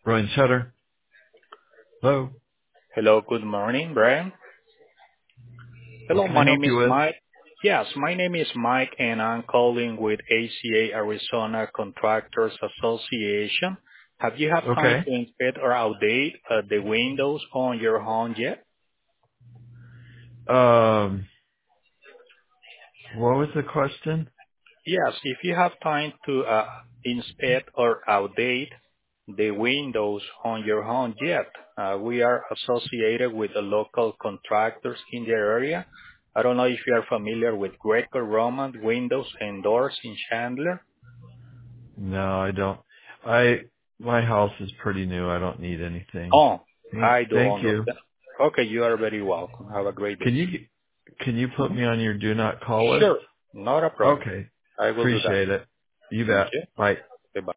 Brian Shutter. Hello. Hello, good morning, Brian. What Hello, can I my help name is you with? Mike. Yes, my name is Mike, and I'm calling with ACA Arizona Contractors Association. Have you had time Okay. to inspect or update the windows on your home yet? Um, what was the question? Yes, if you have time to inspect or update the windows on your home yet, we are associated with the local contractors in the area. I don't know if you are familiar with Greco-Roman windows and doors in Chandler. No, I don't. My house is pretty new. I don't need anything. Oh, I do Thank you. understand. Okay, you are very welcome. Have a great day. Can you put Mhm. me on your do not call list? Sure, not a problem. Okay. I will do that. Appreciate it. You Thank bet. you. Bye.